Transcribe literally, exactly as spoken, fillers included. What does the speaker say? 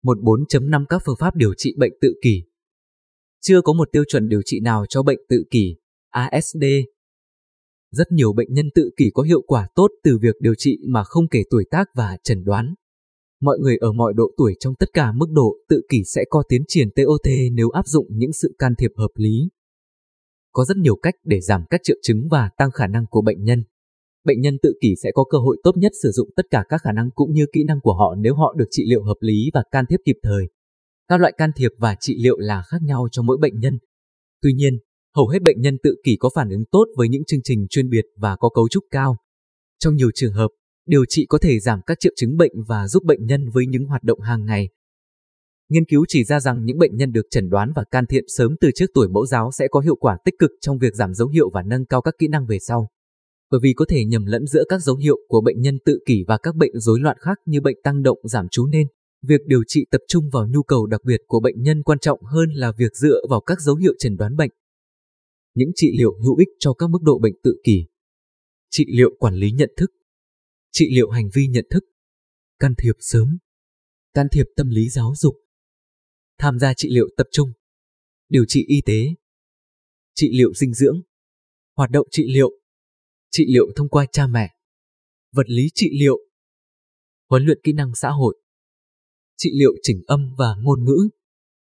mười bốn chấm năm Các phương pháp điều trị bệnh tự kỷ. Chưa có một tiêu chuẩn điều trị nào cho bệnh tự kỷ, A S D. Rất nhiều bệnh nhân tự kỷ có hiệu quả tốt từ việc điều trị mà không kể tuổi tác và chẩn đoán. Mọi người ở mọi độ tuổi trong tất cả mức độ tự kỷ sẽ có tiến triển T O T nếu áp dụng những sự can thiệp hợp lý. Có rất nhiều cách để giảm các triệu chứng và tăng khả năng của bệnh nhân. Bệnh nhân tự kỷ sẽ có cơ hội tốt nhất sử dụng tất cả các khả năng cũng như kỹ năng của họ nếu họ được trị liệu hợp lý và can thiệp kịp thời. Các loại can thiệp và trị liệu là khác nhau cho mỗi bệnh nhân. Tuy nhiên, hầu hết bệnh nhân tự kỷ có phản ứng tốt với những chương trình chuyên biệt và có cấu trúc cao. Trong nhiều trường hợp, điều trị có thể giảm các triệu chứng bệnh và giúp bệnh nhân với những hoạt động hàng ngày. Nghiên cứu chỉ ra rằng những bệnh nhân được chẩn đoán và can thiệp sớm từ trước tuổi mẫu giáo sẽ có hiệu quả tích cực trong việc giảm dấu hiệu và nâng cao các kỹ năng về sau. Bởi vì có thể nhầm lẫn giữa các dấu hiệu của bệnh nhân tự kỷ và các bệnh rối loạn khác như bệnh tăng động giảm chú nên, việc điều trị tập trung vào nhu cầu đặc biệt của bệnh nhân quan trọng hơn là việc dựa vào các dấu hiệu chẩn đoán bệnh. Những trị liệu hữu ích cho các mức độ bệnh tự kỷ. Trị liệu quản lý nhận thức. Trị liệu hành vi nhận thức. Can thiệp sớm. Can thiệp tâm lý giáo dục. Tham gia trị liệu tập trung. Điều trị y tế. Trị liệu dinh dưỡng. Hoạt động trị liệu. Trị liệu thông qua cha mẹ. Vật lý trị liệu. Huấn luyện kỹ năng xã hội. Trị liệu chỉnh âm và ngôn ngữ.